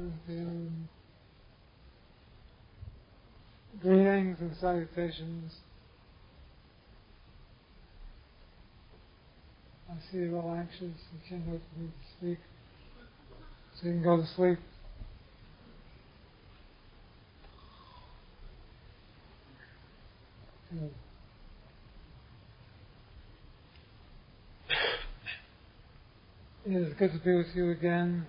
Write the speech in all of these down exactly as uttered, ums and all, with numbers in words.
and greetings and salutations. I see you're all anxious. You can't wait for me to speak, so you can go to sleep. Good. It is good to be with you again.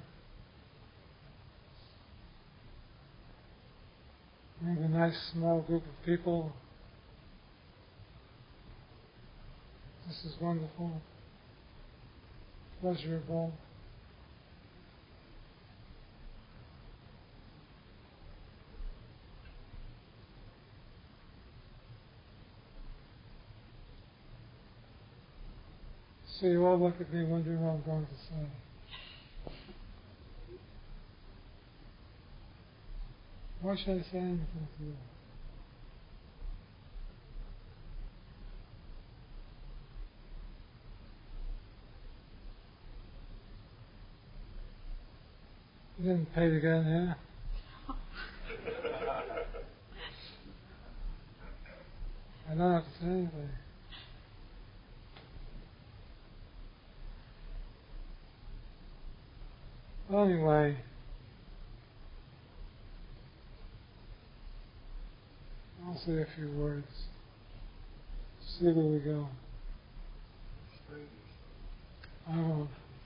We have a nice small group of people. This is wonderful, pleasurable. So you all look at me wondering what I'm going to say. Why should I say anything to you? You didn't pay to get in here. I don't have to say anything. Well, anyway, I'll say a few words. See where we go. I won't.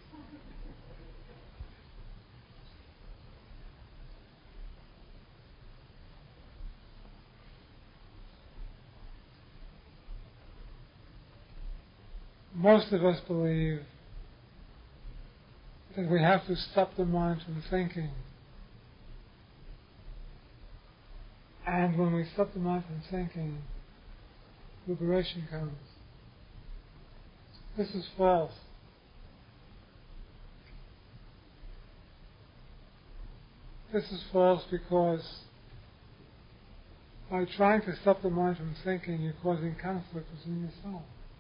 Most of us believe that we have to stop the mind from thinking. And when we stop the mind from thinking, liberation comes. This is false. This is false because by trying to stop the mind from thinking, you're causing conflict within yourself.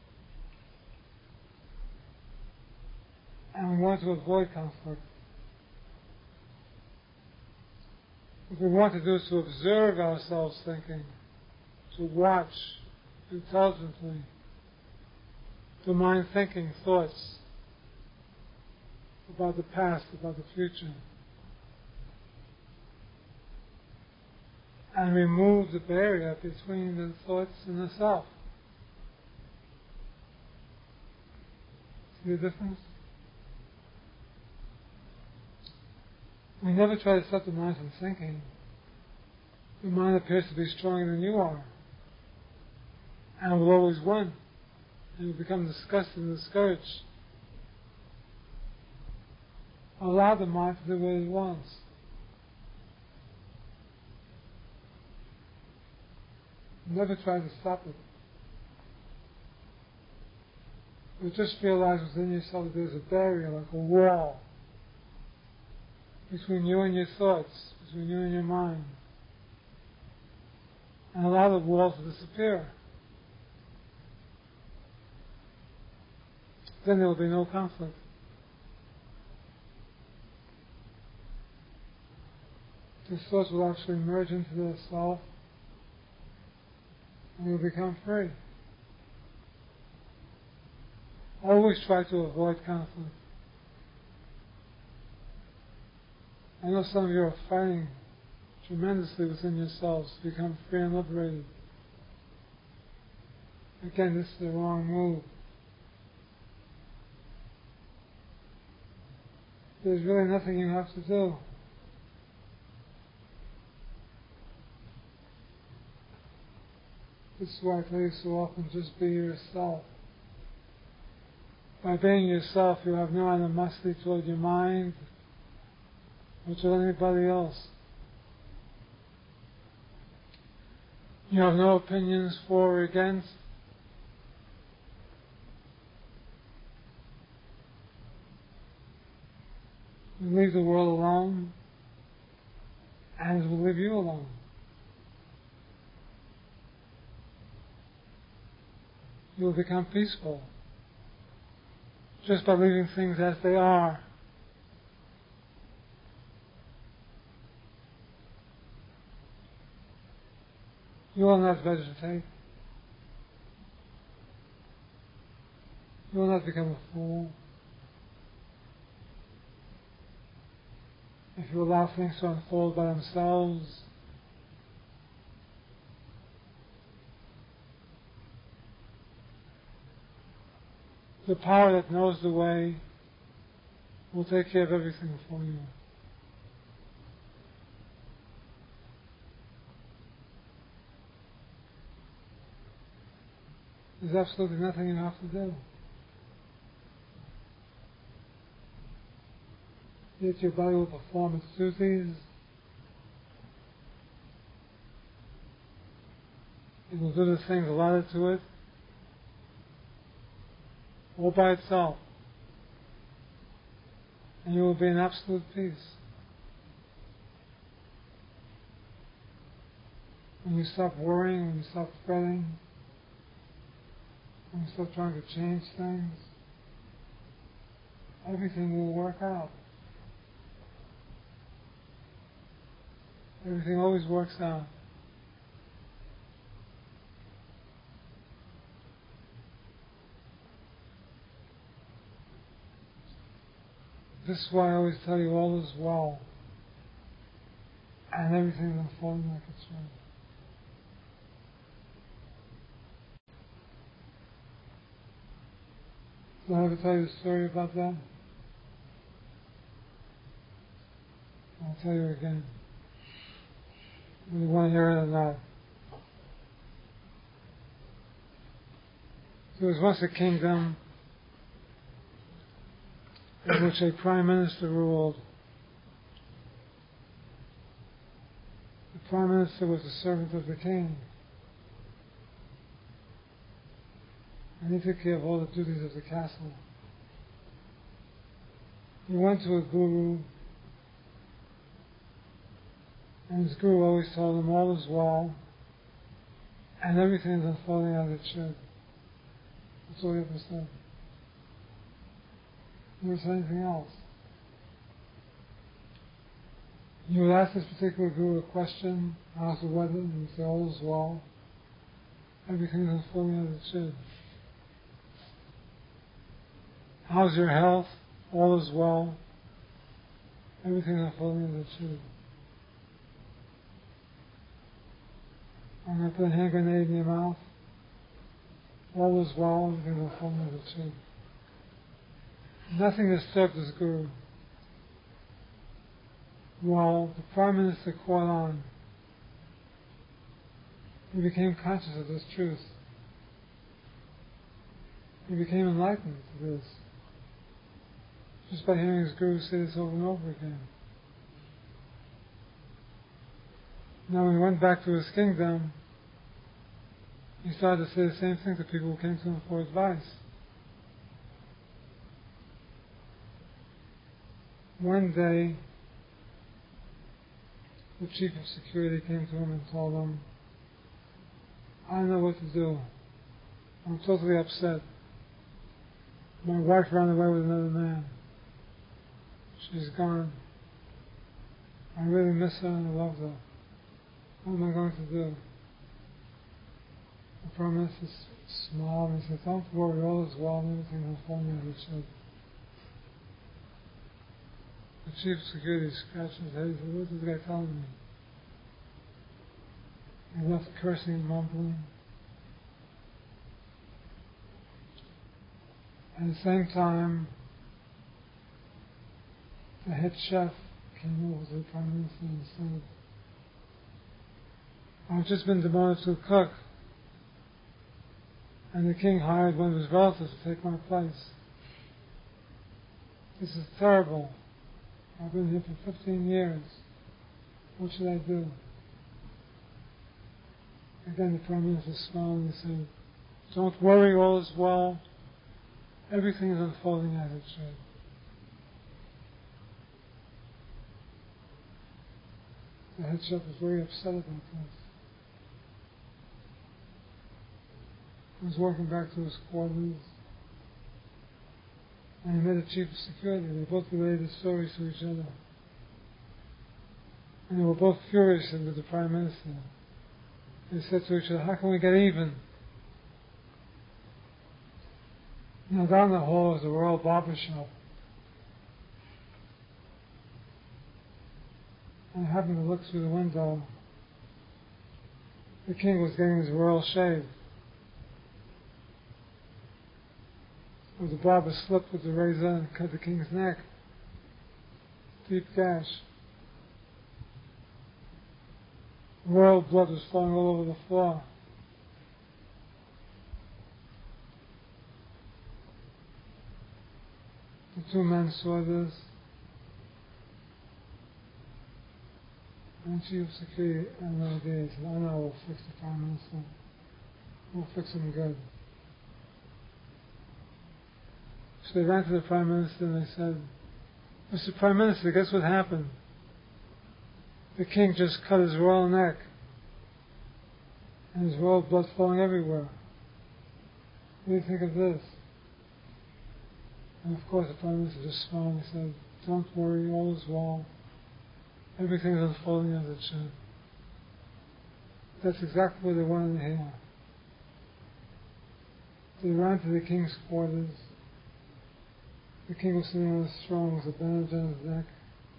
And we want to avoid conflict. What we want to do is to observe ourselves thinking, to watch intelligently the mind thinking thoughts about the past, about the future, and remove the barrier between the thoughts and the self. See the difference? We never try to stop the mind from thinking. The mind appears to be stronger than you are, and will always win, and will become disgusted and discouraged. Allow the mind to do what it wants. Never try to stop it. But just realize within yourself that there's a barrier, like a wall, between you and your thoughts, between you and your mind. And allow the wall to disappear. Then there will be no conflict. The thoughts will actually merge into the self, and you'll become free. Always try to avoid conflict. I know some of you are fighting tremendously within yourselves to become free and liberated. Again, this is the wrong move. There's really nothing you have to do. This is why I tell you so often, just be yourself. By being yourself, you have no animosity toward your mind or toward anybody else. You have no opinions for or against. You leave the world alone, and it will leave you alone. You will become peaceful just by leaving things as they are. You will not vegetate. You will not become a fool. If you allow things to unfold by themselves, the power that knows the way will take care of everything for you. There's absolutely nothing you have to do. Yet your body will perform its duties. It will do the things allotted to it, all by itself. And you will be in absolute peace. When you stop worrying, when you stop fretting, when you stop trying to change things, everything will work out. Everything always works out. This is why I always tell you all is well, and everything is unfolding like it's right. Did I ever tell you a story about that? I'll tell you again. You want to hear it or not? There was once a kingdom in which a prime minister ruled. The prime minister was a servant of the king, and he took care of all the duties of the castle. He went to a guru, and his guru always told him all is well, and everything is unfolding as it should. That's all he ever said. He never said anything else. You would ask this particular guru a question, how's the weather, and he would say all is well, everything is unfolding as it should. How's your health? All is well, everything is unfolding as it should. I'm going to put a hand grenade in your mouth. All is well, everything is unfolding as it should. Nothing disturbed this guru. While the Prime Minister caught on, he became conscious of this truth. He became enlightened to this, just by hearing his guru say this over and over again. Now when he went back to his kingdom, he started to say the same thing to people who came to him for advice. One day, the chief of security came to him and told him, I don't know what to do. I'm totally upset. My wife ran away with another man. She's gone. I really miss her and I love her. What am I going to do? The Prime Minister smiled and said, don't worry, all is well and everything is unfolding as it should. The chief of security scratched his head and said, what is this guy telling me? He left cursing and mumbling. At the same time, the head chef came over to the Prime Minister and said, I've just been demoted to a cook, and the king hired one of his relatives to take my place. This is terrible. I've been here for fifteen years. What should I do? Again, the Prime Minister smiled and said, don't worry, all is well. Everything is unfolding as it should. The head chef was very upset about this. He was walking back to his quarters, and he met a chief of security. They both related the stories to each other. And they were both furious with the Prime Minister. They said to each other, how can we get even? Now down the hall is the Royal Barber Shop. And I happened to look through the window. The king was getting his royal shave. But the barber slipped with the razor and cut the king's neck. Deep gash. Royal blood was flowing all over the floor. The two men saw this. And chief of security another day said, oh no, we'll fix the prime minister. We'll fix him good. So they ran to the prime minister and they said, Mister Prime Minister, guess what happened? The king just cut his royal neck. And his royal blood flowing everywhere. What do you think of this? And of course the prime minister just smiled and said, don't worry, all is well. Everything is unfolding as it should. That's exactly what they wanted to hear. They ran to the king's quarters. The king was sitting on his throne with a bandage on his neck.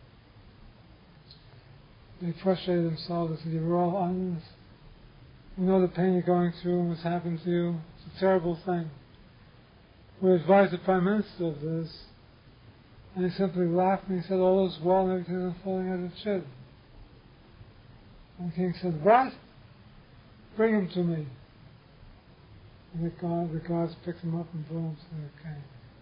They prostrated themselves and said, your royal highness, we know the pain you're going through and what's happened to you. It's a terrible thing. We advised the prime minister of this. And he simply laughed and he said, all is well and everything is unfolding as it should. And the king said, what? Bring him to me. And the, guard, the guards picked him up and brought him to the king.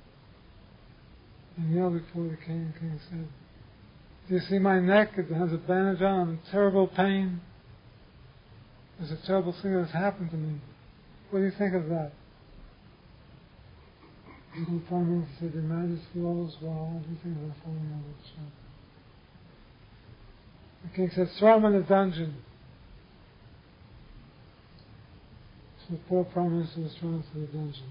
And knelt before the king. The king said, do you see my neck? It has a bandage on. I'm in terrible pain. There's a terrible thing that has happened to me. What do you think of that? And the prime minister said, your majesty, all is well. Everything is unfolding as it should. The king said, throw him in the dungeon. So the poor prime minister was thrown into the dungeon.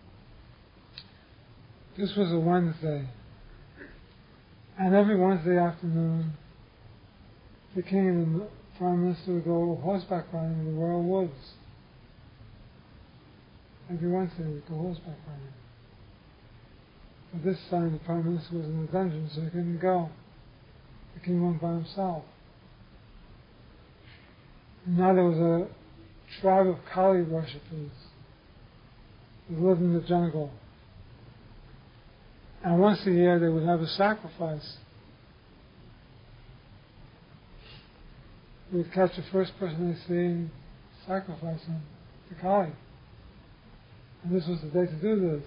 This was a Wednesday. And every Wednesday afternoon, the king and the prime minister would go horseback riding in the royal woods. Every Wednesday they would go horseback riding. But this time the prime minister was in the dungeon, so he couldn't go. The king went by himself. And now there was a tribe of Kali worshippers who lived in the jungle. And once a year they would have a sacrifice. They would catch the first person they see and sacrifice him to Kali. And this was the day to do this.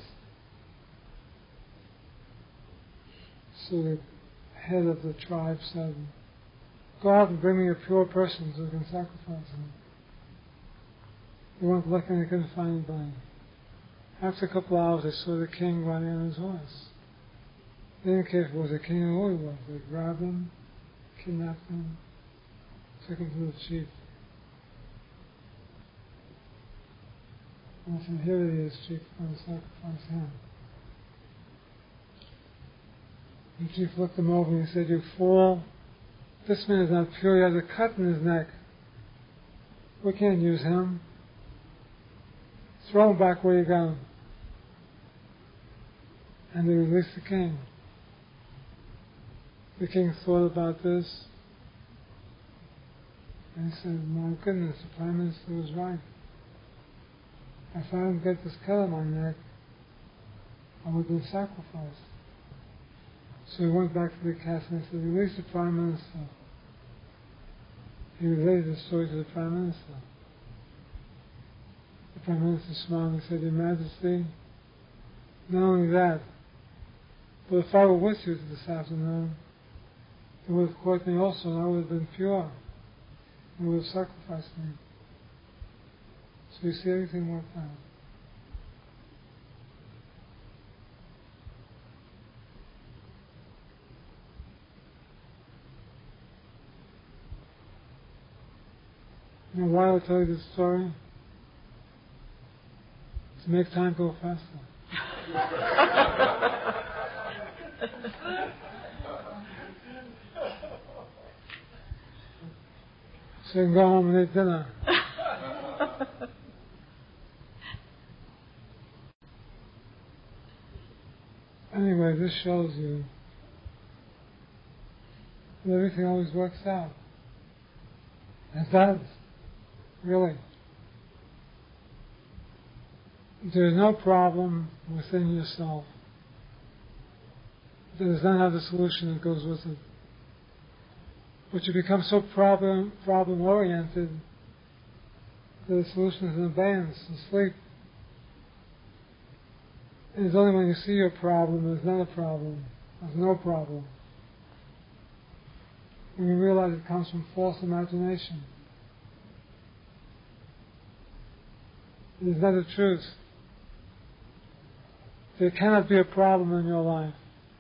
So the head of the tribe said, go out and bring me a pure person so we can sacrifice him. They went looking, they couldn't find anybody. After a couple of hours they saw the king riding on his horse. They didn't care if it was a king or who he was. They grabbed him, kidnapped him, took him to the chief. And I said, here he is, chief, I'm going to sacrifice him. The chief looked him over and he said, you fool, this man is not pure, he has a cut in his neck. We can't use him. Throw him back where you got him. And they released the king. The king thought about this and he said, my goodness, the prime minister was right. If I didn't get this cut on my neck, I would have been sacrificed. So he went back to the castle and said, release the prime minister. He related the story to the prime minister. The prime minister smiled and said, your majesty, not only that, but if I were with you this afternoon, they would have caught me also and I would have been pure. They would have sacrificed me. So you see, everything worked out. You know why I tell you this story? To make time go faster. So you can go home and eat dinner. this shows you that everything always works out. It does, really. There is no problem within yourself that does not have the solution that goes with it. But you become so problem problem oriented that the solution is in abeyance, asleep. And it's only when you see your problem there's not a problem, there's no problem. When you realize it comes from false imagination. It is not the truth. There cannot be a problem in your life.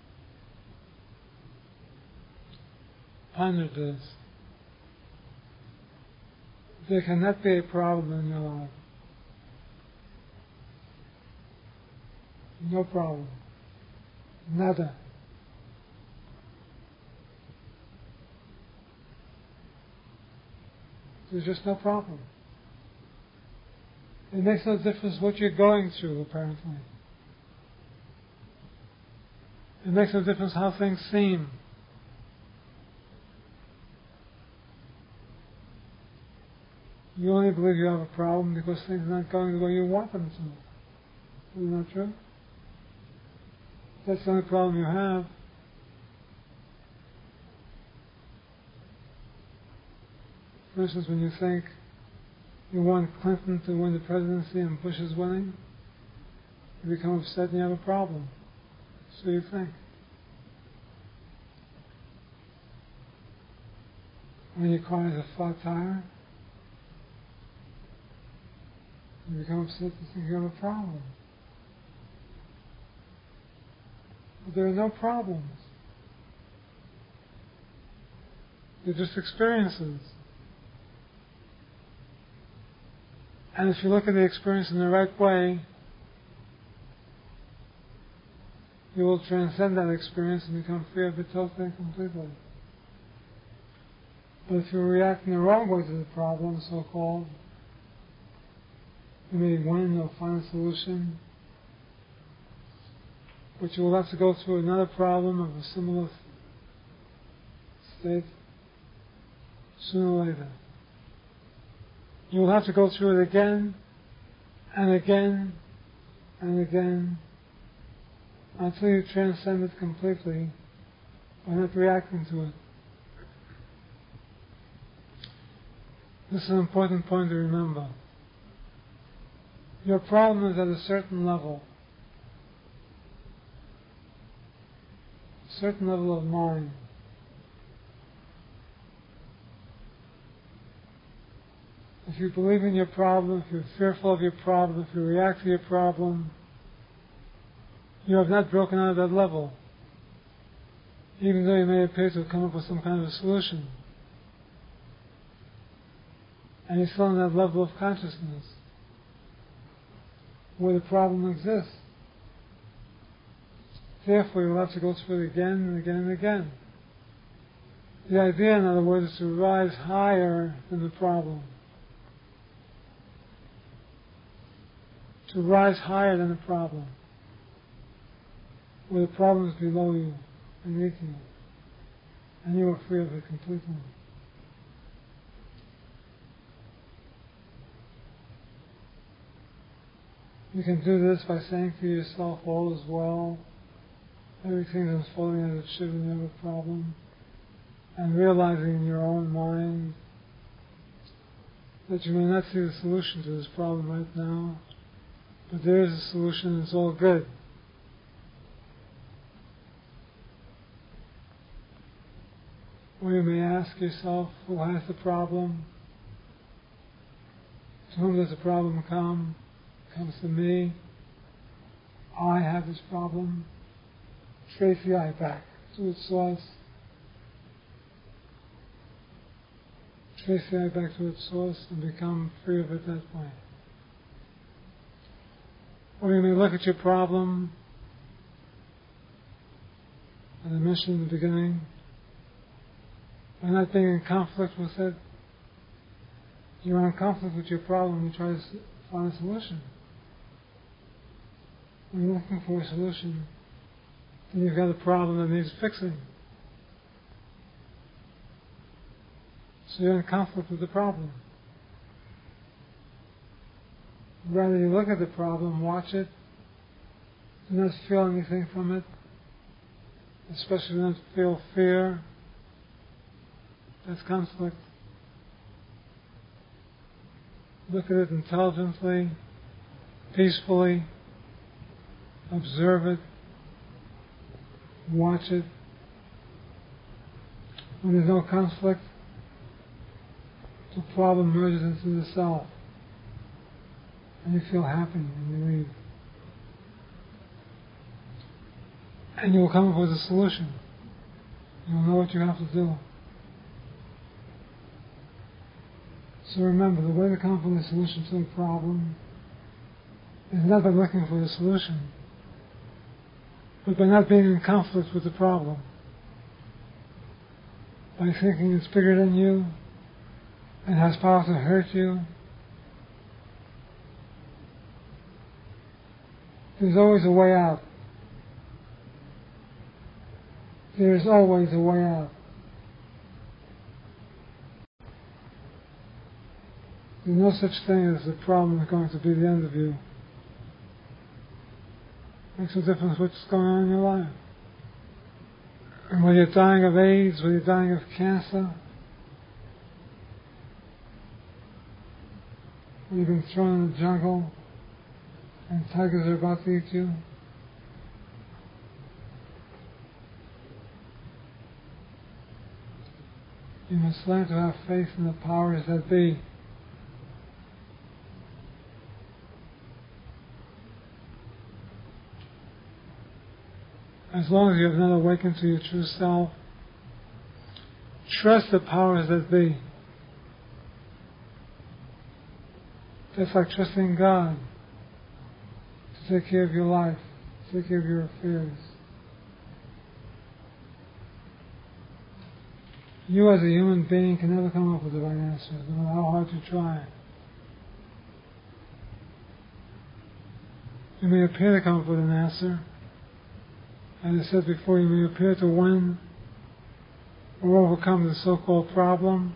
Ponder this. There cannot be a problem in your life. No problem. Nada. There's just no problem. It makes no difference what you're going through, apparently. It makes no difference how things seem. You only believe you have a problem because things are not going the way you want them to. Isn't that true? That's the only problem you have. For instance, when you think you want Clinton to win the presidency and Bush is winning, you become upset and you have a problem. So you think. When your car has a flat tire, you become upset and think you have a problem. But there are no problems. They're just experiences. And if you look at the experience in the right way, you will transcend that experience and become free of it totally and completely. But if you react in the wrong way to the problem, so-called, you may win or find a solution, but you will have to go through another problem of a similar state sooner or later. You will have to go through it again and again and again until you transcend it completely by not reacting to it. This is an important point to remember. Your problem is at a certain level, a certain level of mind. If you believe in your problem, if you're fearful of your problem, if you react to your problem, you have not broken out of that level, even though you may appear to have come up with some kind of a solution. And you're still on that level of consciousness where the problem exists. Therefore, you'll have to go through it again and again and again. The idea, in other words, is to rise higher than the problem. To rise higher than the problem, where the problem is below you, beneath you, and you are free of it completely. You can do this by saying to yourself, all is well, everything is unfolding as it should, and you have a problem, and realizing in your own mind that you may not see the solution to this problem right now, but there is a solution and it's all good. Or you may ask yourself, who has the problem? To whom does the problem come? It comes to me. I have this problem. Trace the I back to its source. Trace the I back to its source and become free of it that way. Or you may look at your problem, as I mentioned in the beginning, by not being in conflict with it. You're in conflict with your problem, you try to find a solution. When you're looking for a solution, then you've got a problem that needs fixing. So you're in conflict with the problem. Rather you look at the problem, watch it, do not feel anything from it, especially do not feel fear. That's conflict. Look at it intelligently, peacefully, observe it, watch it. When there's no conflict, the problem merges into the self. And you feel happy and you leave. And you will come up with a solution. You'll know what you have to do. So remember, the way to come up with a solution to a problem is not by looking for the solution, but by not being in conflict with the problem. By thinking it's bigger than you and has power to hurt you. There's always a way out. There's always a way out. There's no such thing as the problem is going to be the end of you. Makes a difference what's going on in your life. And whether you're dying of AIDS, whether you're dying of cancer, whether you've been thrown in the jungle and tigers are about to eat you, you must learn to have faith in the powers that be. As long as you have not awakened to your true self, trust the powers that be. That's like trusting God to take care of your life, to take care of your affairs. You as a human being can never come up with the right answers, no matter how hard you try. You may appear to come up with an answer. As I said before, you may appear to win or overcome the so-called problem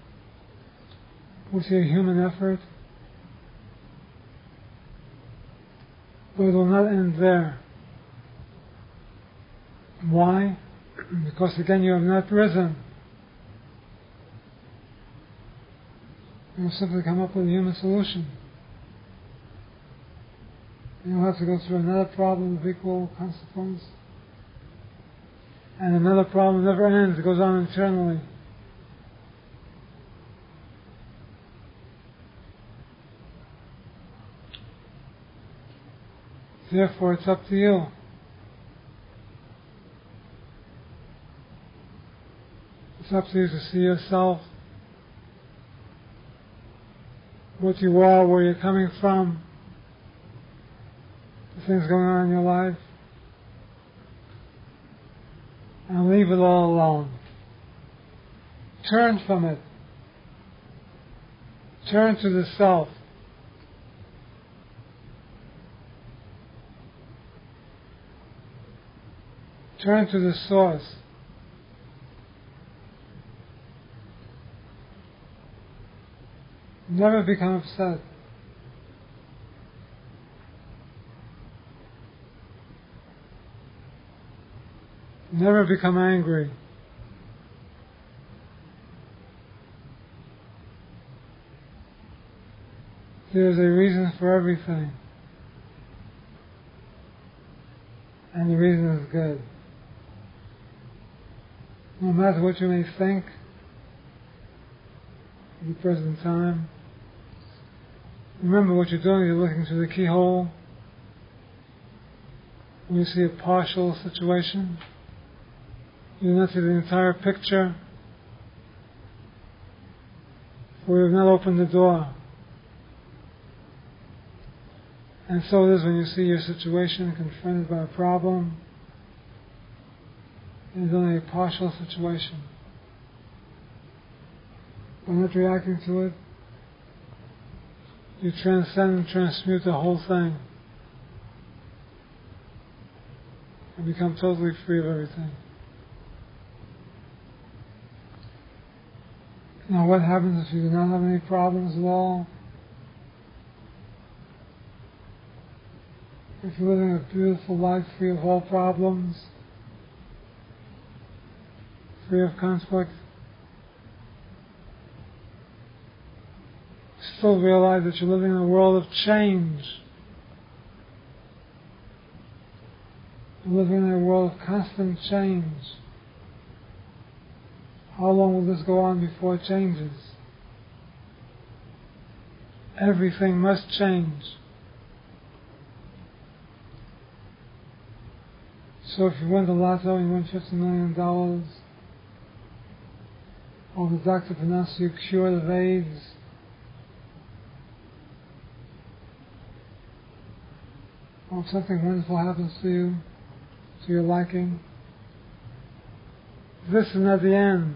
with your human effort, but it will not end there. Why? Because again, you have not risen. You will simply come up with a human solution. You'll have to go through another problem of equal consequence. And another problem never ends, it goes on eternally. Therefore, it's up to you. It's up to you to see yourself, what you are, where you're coming from, the things going on in your life, and leave it all alone. Turn from it. Turn to the self. Turn to the source. Never become upset. Never become angry. There's a reason for everything. And the reason is good. No matter what you may think at the present time, remember what you're doing. You're looking through the keyhole. When you see a partial situation, you do not see the entire picture, for you have not opened the door. And so it is when you see your situation confronted by a problem. It is only a partial situation. By not reacting to it, you transcend and transmute the whole thing. and become totally free of everything. Now what happens if you do not have any problems at all? If you're living a beautiful life free of all problems, free of conflict, still realize that you're living in a world of change. You're living in a world of constant change. How long will this go on before it changes? Everything must change. So if you win the lotto and you win fifty million dollars, or the doctor pronounces you cured of AIDS, or if something wonderful happens to you, to your liking, this is not the end.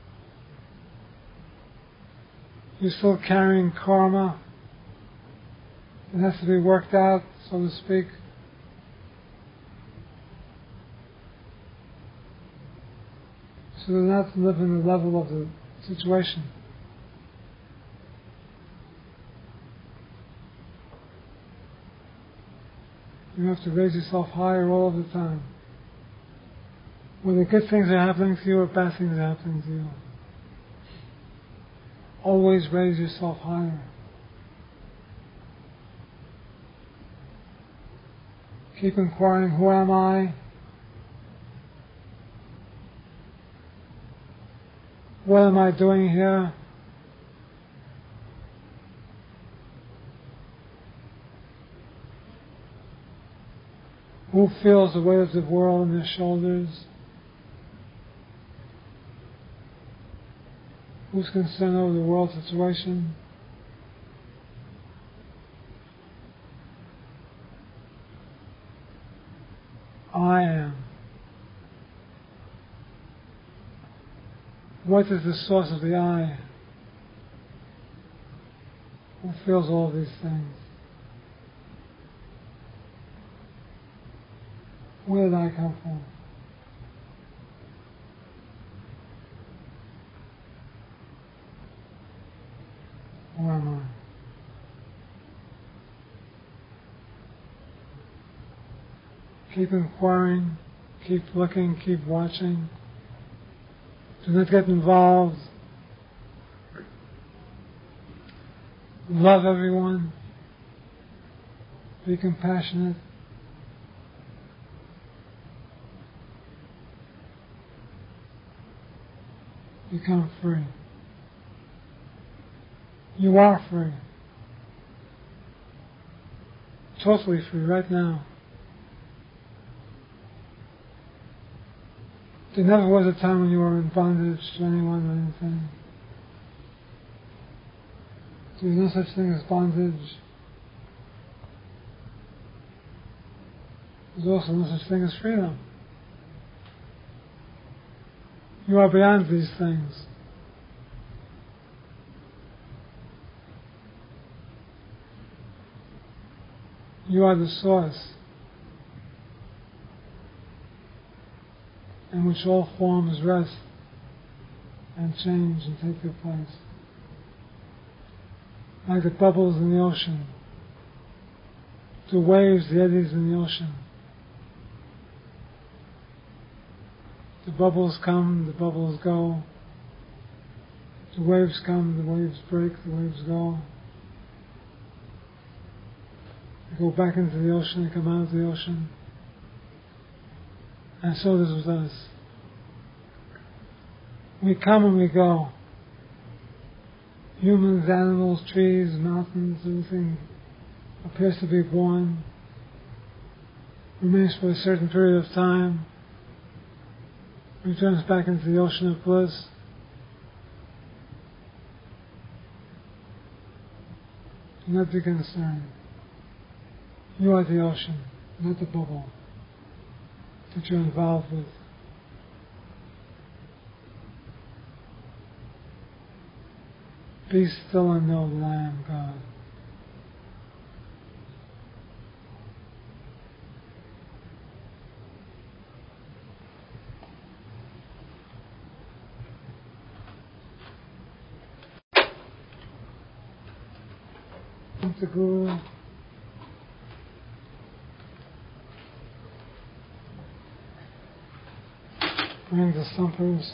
You're still carrying karma. It has to be worked out, so to speak. So do not live in the level of the situation. You have to raise yourself higher all the time. Whether good things are happening to you or bad things are happening to you, always raise yourself higher. Keep inquiring, who am I? What am I doing here? Who feels the weight of the world on their shoulders? Who's concerned over the world situation? I am. What is the source of the I? Who feels all these things? Where did I come from? Who am I? Keep inquiring, keep looking, keep watching. Do not get involved. Love everyone. Be compassionate. Become free. You are free. Totally free right now. There never was a time when you were in bondage to anyone or anything. There is no such thing as bondage. There's also no such thing as freedom. You are beyond these things. You are the source in which all forms rest and change and take their place. Like the bubbles in the ocean, the waves, the eddies in the ocean. The bubbles come, the bubbles go. The waves come, the waves break, the waves go. They go back into the ocean, they come out of the ocean. And so it is with us. We come and we go. Humans, animals, trees, mountains, everything appears to be born, remains for a certain period of time, returns back into the ocean of bliss. Do not be concerned. You are the ocean, not the bubble that you're involved with. Be still and know that I am God. Thank the Guru. Bring the stumpers.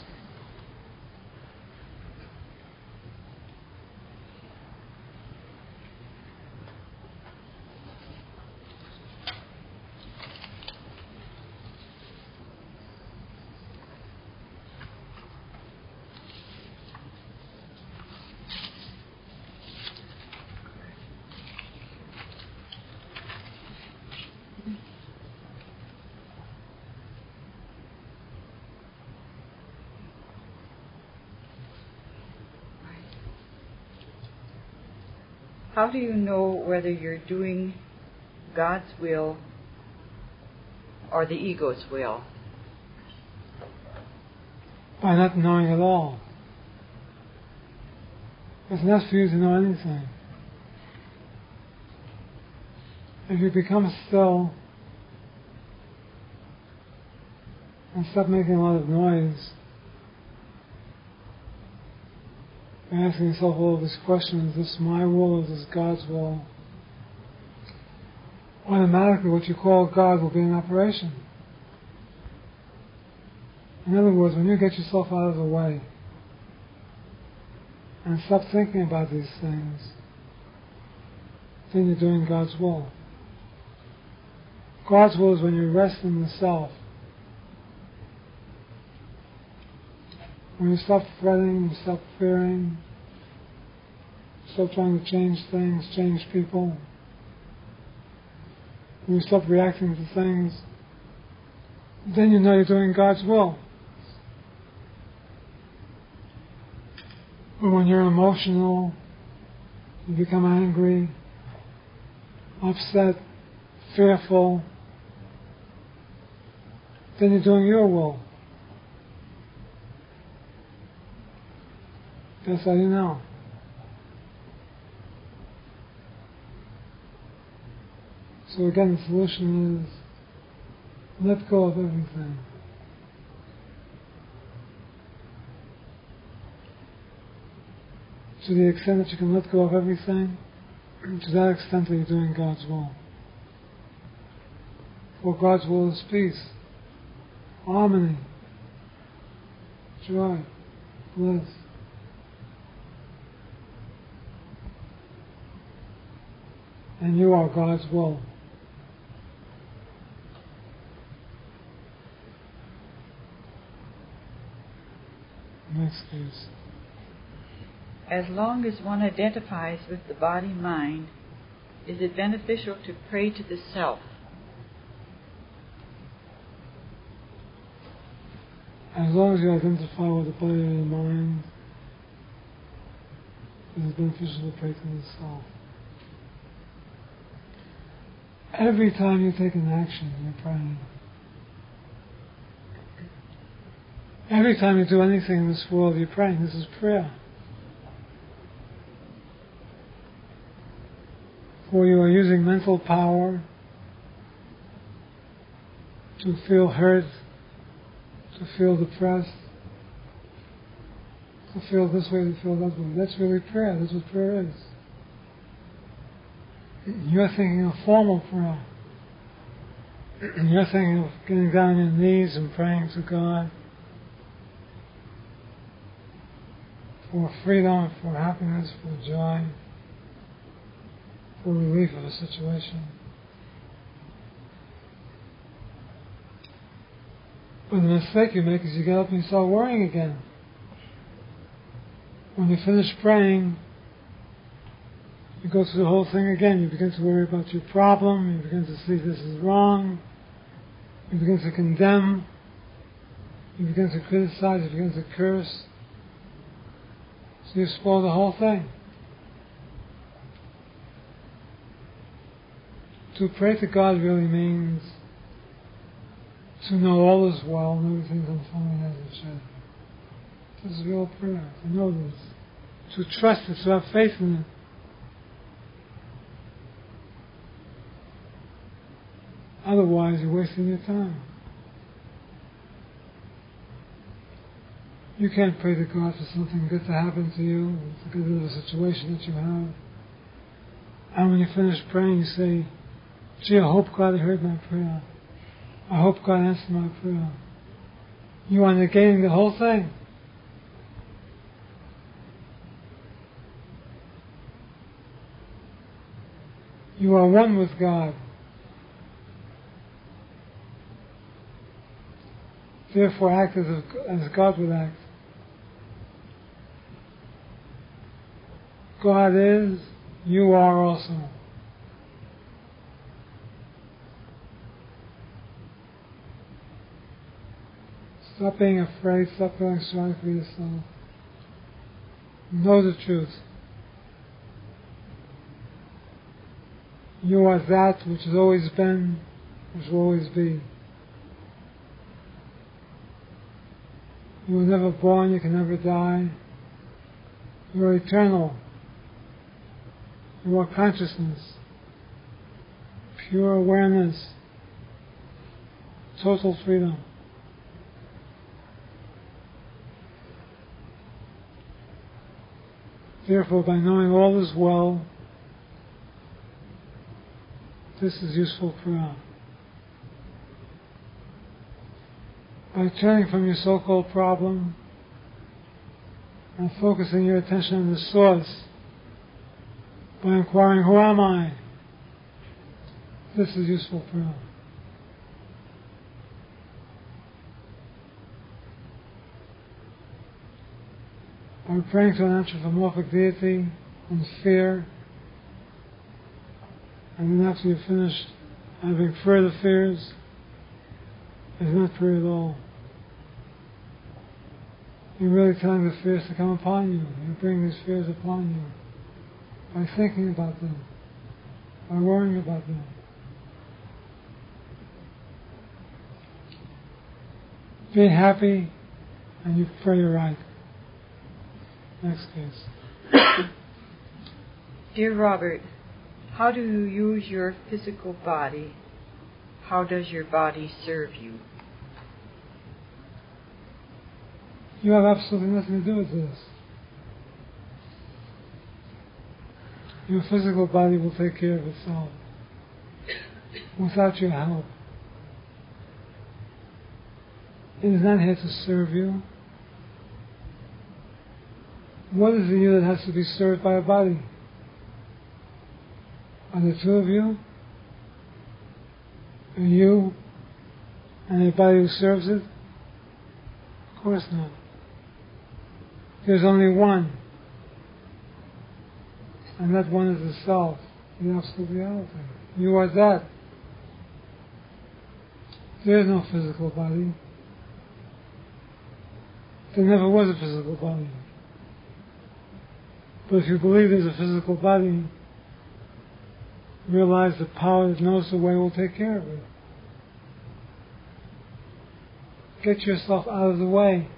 How do you know whether you're doing God's will or the ego's will? By not knowing at all. It's not for you to know anything. If you become still and stop making a lot of noise, and asking yourself all of these questions, is this my will or is this God's will? Automatically what you call God will be in operation. In other words, when you get yourself out of the way and stop thinking about these things, then you're doing God's will. God's will is when you rest in the self. When you stop fretting, you stop fearing, stop trying to change things, change people, when you stop reacting to things, then you know you're doing God's will. But when you're emotional, you become angry, upset, fearful, then you're doing your will. That's how you know. So again, the solution is let go of everything. To the extent that you can let go of everything, to that extent that you're doing God's will. For God's will is peace, harmony, joy, bliss. And you are God's will. Next, please. As long as one identifies with the body-mind, is it beneficial to pray to the self? As long as you identify with the body and the mind, it is beneficial to pray to the self. Every time you take an action, you're praying. Every time you do anything in this world, you're praying. This is prayer. For you are using mental power to feel hurt, to feel depressed, to feel this way, to feel that way. That's really prayer. That's what prayer is. You're thinking of formal prayer. You're thinking of getting down on your knees and praying to God for freedom, for happiness, for joy, for relief of a situation. But the mistake you make is you get up and you start worrying again. When you finish praying, you go through the whole thing again. You begin to worry about your problem. You begin to see this is wrong. You begin to condemn. You begin to criticize. You begin to curse. So you spoil the whole thing. To pray to God really means to know all is well and everything's unfolding as it should. This is real prayer. To know this. To trust it. To have faith in it. Otherwise, you're wasting your time. You can't pray to God for something good to happen to you, to get rid of a situation that you have, And when you finish praying, you say, gee, I hope God heard my prayer. I hope God answered my prayer. You are negating the whole thing. You are one with God. Therefore, act as, as God would act. God is, you are also. Stop being afraid, stop feeling sorry for yourself. Know the truth. You are that which has always been, which will always be. You were never born, you can never die. You are eternal. You are consciousness, pure awareness, total freedom. Therefore, by knowing all is well, this is useful prayer. By turning from your so-called problem and focusing your attention on the source, by inquiring, who am I? This is useful prayer. By praying to an anthropomorphic deity in fear, and then after you've finished having further fears, it's not prayer at all. You're really telling the fears to come upon you. You bring these fears upon you by thinking about them, by worrying about them. Be happy and you pray right. Next case. Dear Robert, how do you use your physical body? How does your body serve you? You have absolutely nothing to do with this. Your physical body will take care of itself without your help. It is not here to serve you. What is the you that has to be served by a body? Are the two of you? Are you and a body who serves it? Of course not. There's only one. And that one is the self, the absolute reality. You are that. There is no physical body. There never was a physical body. But if you believe there's a physical body, realize the power that knows the way will take care of it. Get yourself out of the way.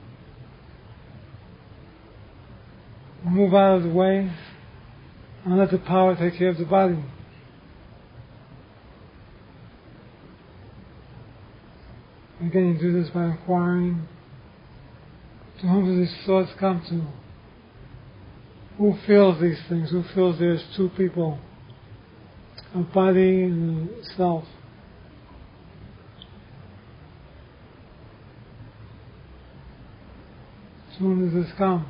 Move out of the way and let the power take care of the body. Again, you do this by inquiring, to whom do these thoughts come to? Who feels these things? Who feels there's two people? A body and a self. To whom does this come?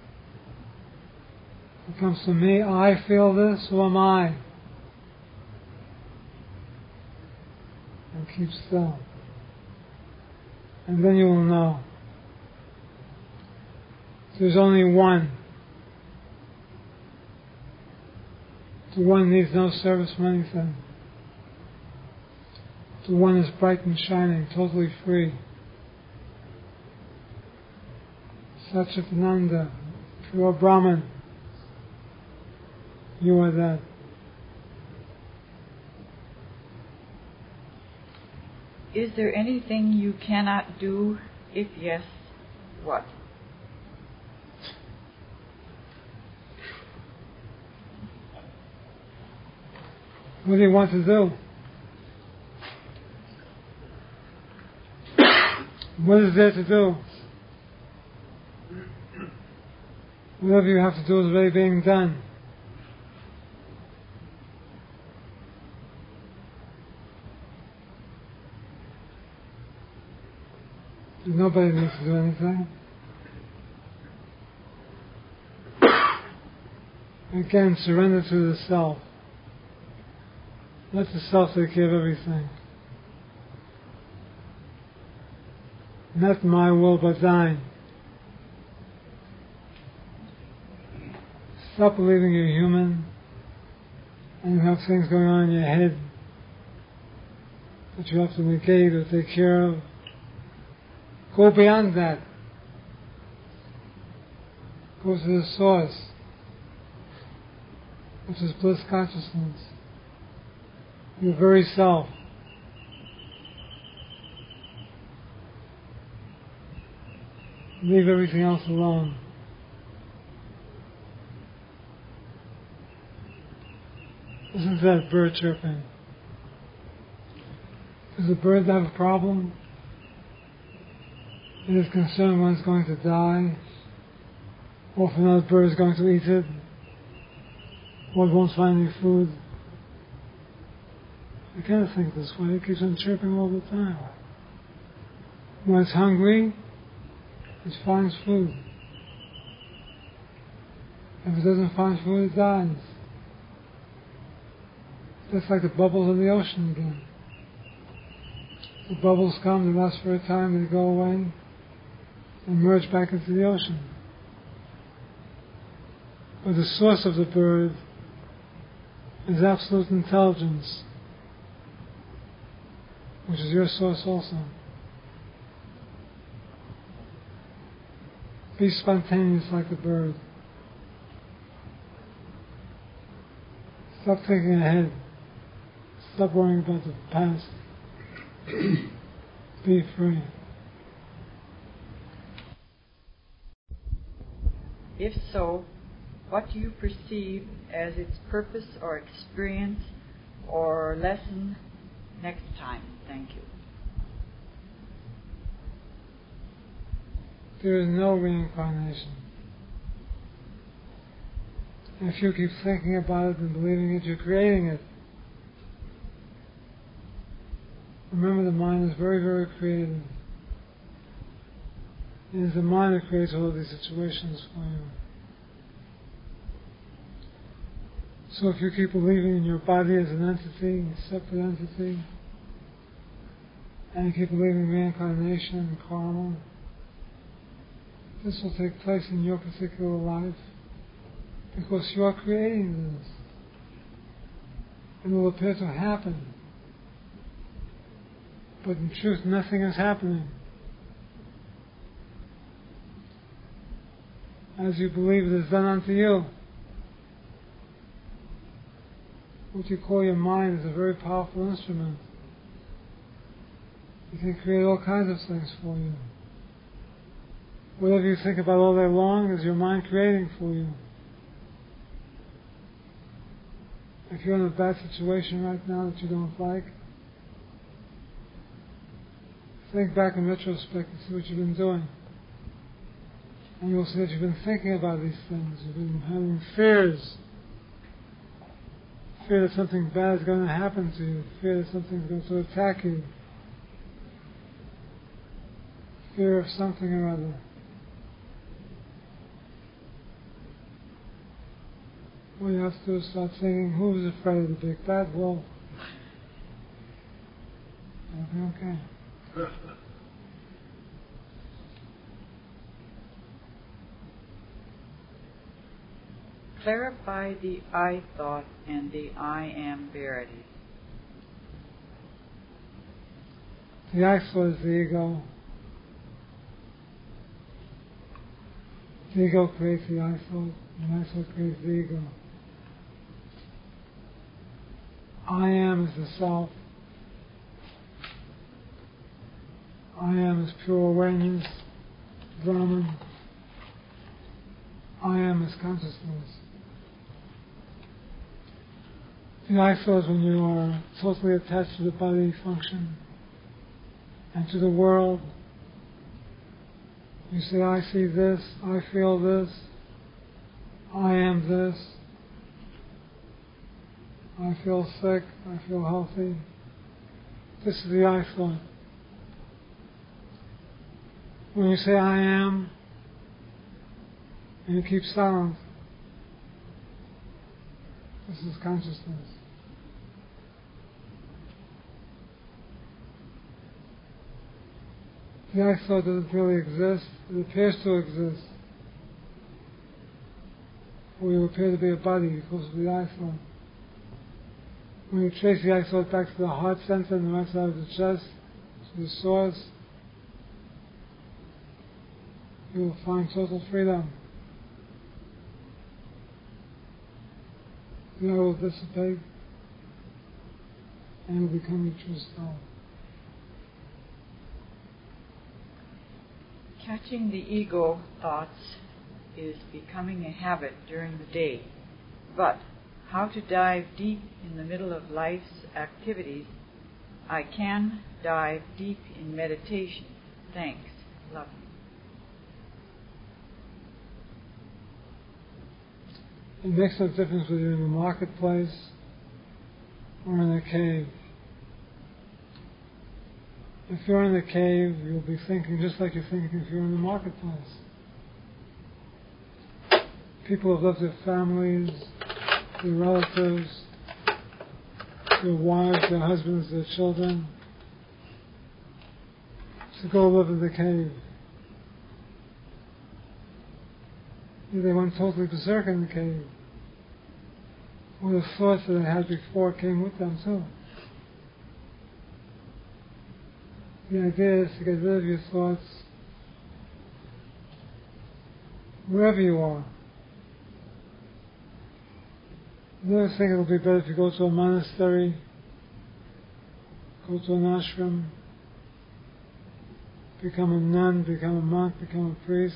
It comes to me. I feel this. Who am I? And keep still. And then you will know. There's only one. The one needs no service from anything. The one is bright and shining, totally free. Satchitananda, pure Brahman. You are that. Is there anything you cannot do? If yes, what? What do you want to do? What is there to do? Whatever you have to do is already being done. nobody needs to do anything. Again, surrender to the self. Let the self take care of everything. Not my will, but thine. Stop believing you're human and you have things going on in your head that you have to negate or take care of. Go beyond that. Go to the source, which is bliss consciousness. Your very self. Leave everything else alone. Listen to that bird chirping. Does the bird have a problem? It is concerned when it's going to die, or if another bird is going to eat it, or it won't find any food. You can't think this way. It keeps on chirping all the time. When it's hungry, it finds food. If it doesn't find food, it dies. Just like the bubbles in the ocean again. The bubbles come, they last for a time, they go away, and merge back into the ocean. But the source of the bird is absolute intelligence, which is your source also. Be spontaneous like the bird. Stop thinking ahead. Stop worrying about the past. Be free. If so, what do you perceive as its purpose or experience or lesson next time? Thank you. There is no reincarnation. If you keep thinking about it and believing it, you're creating it. Remember, the mind is very, very creative. It is the mind that creates all of these situations for you. So if you keep believing in your body as an entity, a separate entity, and you keep believing in reincarnation and karma, this will take place in your particular life because you are creating this. It will appear to happen. But in truth, nothing is happening. As you believe it is done unto you. What you call your mind is a very powerful instrument. It can create all kinds of things for you. Whatever you think about all day long is your mind creating for you. If you're in a bad situation right now that you don't like, think back in retrospect and see what you've been doing. And you'll see that you've been thinking about these things. You've been having fears. Fear that something bad is going to happen to you. Fear that something's going to attack you. Fear of something or other. What you have to do is start thinking, who's afraid of the big bad wolf? It'll be okay. Clarify the I thought and the I am verity. The I thought is the ego. The ego creates the I thought, and the I thought creates the ego. I am is the self. I am is pure awareness, Brahman. I am is consciousness. The I thought is when you are totally attached to the bodily function and to the world. You say, I see this, I feel this, I am this, I feel sick, I feel healthy. This is the I thought. When you say I am, and you keep silent, this is consciousness. The I thought doesn't really exist, it appears to exist. Or you appear to be a body because of the I thought. When you trace the I thought back to the heart center and the right side of the chest, to the source, you will find total freedom. The I will dissipate and you will become your true self. Catching the ego thoughts is becoming a habit during the day, but how to dive deep in the middle of life's activities, I can dive deep in meditation. Thanks. Love. It makes no difference whether you're in the marketplace or in a cave. If you're in the cave, you'll be thinking just like you're thinking if you're in the marketplace. People have left their families, their relatives, their wives, their husbands, their children, to go live in the cave. They went totally berserk in the cave. All the thoughts that they had before came with them too. The idea is to get rid of your thoughts wherever you are. Never think it'll be better if you go to a monastery, go to an ashram, become a nun, become a monk, become a priest.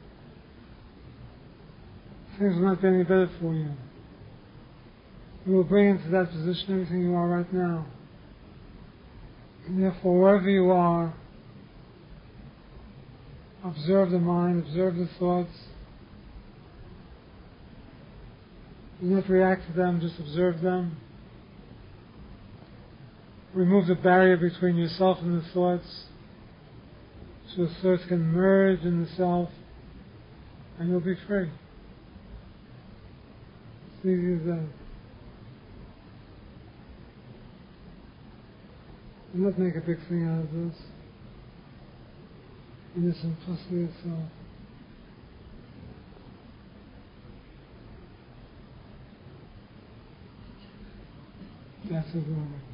Things will not be any better for you. You will bring into that position everything you are right now. And therefore, wherever you are, observe the mind, observe the thoughts. Do not react to them, just observe them. Remove the barrier between yourself and the thoughts, so the thoughts can merge in the self, and you'll be free. It's easy as that. Do not make a big thing out of this. In the simplicity itself. That's a good one.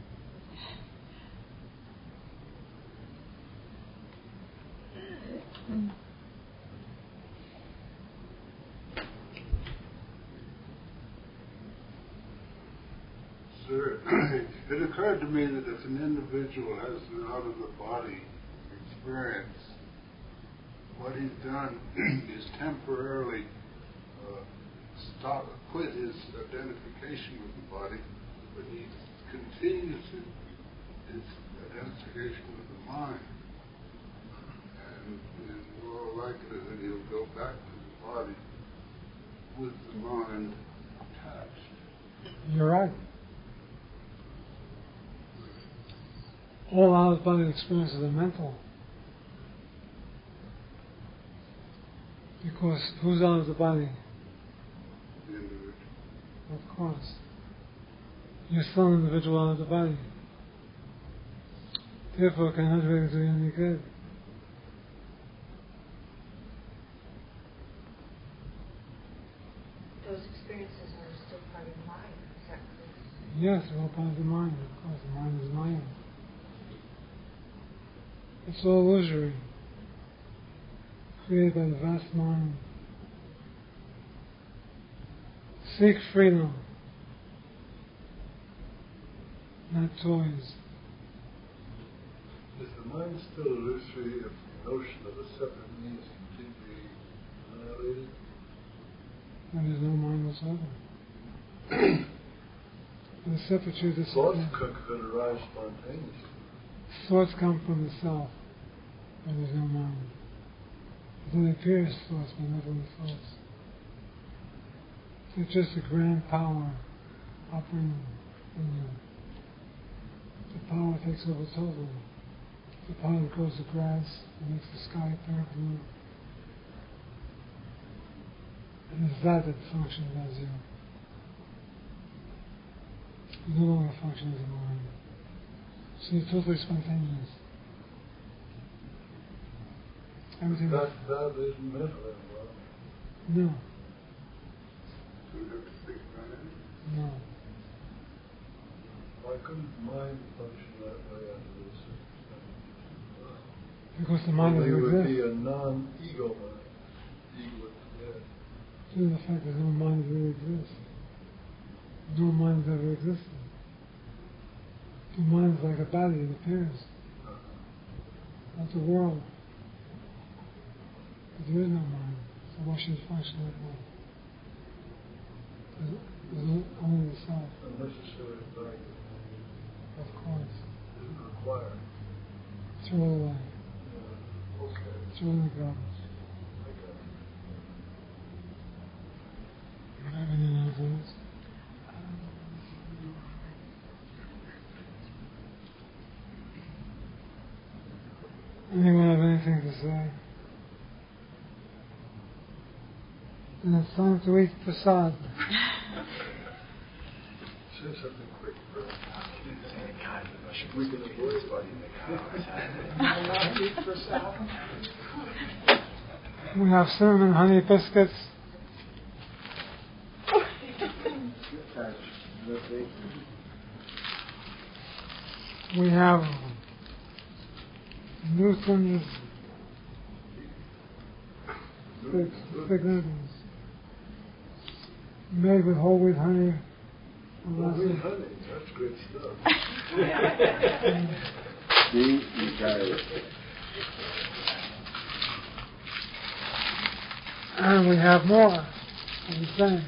Sir, it occurred to me that if an individual has an out-of-the-body experience, what he's done is temporarily uh, stop, quit his identification with the body, but he continues his identification with the mind. And in all likelihood, he'll go back to the body with the mind attached. You're right. All out-of-body experiences are mental. Because who's out of the body? The individual. Of course. You're still an individual out of the body. Therefore, it cannot really do you any good. Those experiences are still part of the mind, is that correct? Yes, they're all part of the mind. Of course, the mind is Maya. It's all illusory, created by the vast mind. Seek freedom, not toys. Is the mind still illusory if the notion of a separate me is completely annihilated? And there's no mind whatsoever. The separate you disappear. Thoughts could, could arise spontaneously. Thoughts come from the self, but there's no mind. It only appears thoughts, but never the thoughts. It's just a grand power operating in you. The power takes over totally. the part that grows the grass and makes the sky dark blue. And it's that that functions as you. You no longer function as a mind. So you're totally spontaneous. Everything that, that isn't mental anymore. No. So you have to think about it? No. Why couldn't mind function that way under those circumstances? Because the mind Well, doesn't it would exist. be a non-ego mind. Ego is dead. Due to the fact that no mind really exists. No mind has ever existed. The mind is like a body, it appears. Uh-huh. Not the world. But there is no mind. So why should it function like one? There's, there's only the self. Unnecessary thing Of course. isn't required. Throw it away. Yeah. Okay. Throw it in the garbage. I got it. You have any answers? Anyone have anything to say? And it's time to eat prasad. Say something quick, bro. We can avoid it. We have cinnamon honey biscuits. We have Newton's thick, thick noodles made with whole wheat honey. Whole wheat honey, that's good stuff. And we have more of the same.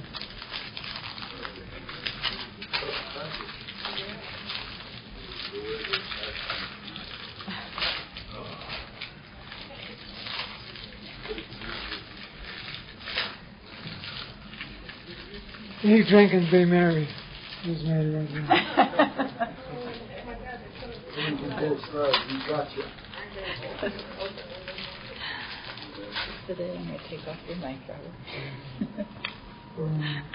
Eat, drink, and be merry. Who's married right now? From both sides, we got you. Today I'm going to take off your mic, Robert. um,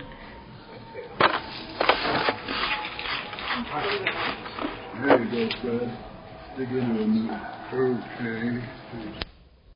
There you go, Fred. Dig into a minute. Okay.